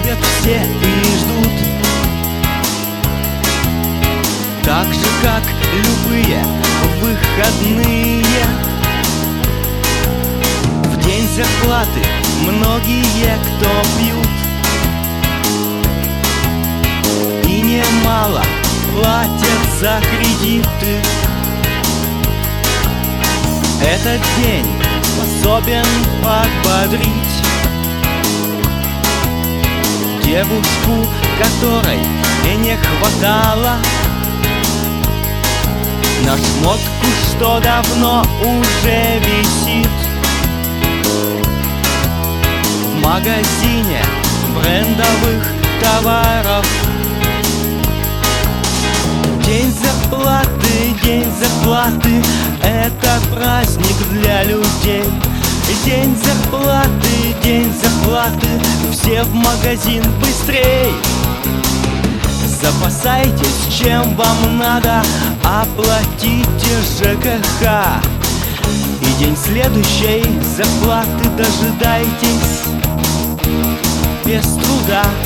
любят все и ждут, так же, как любые выходные. В день зарплаты многие кто пьют, и немало платят за кредиты. Этот день способен подбодрить девушку, которой не хватало на шмотку, что давно уже висит в магазине брендовых товаров. День зарплаты — это праздник для людей. День зарплаты, все в магазин быстрей. Запасайтесь, чем вам надо, оплатите ЖКХ. И день следующей зарплаты дожидайтесь без труда.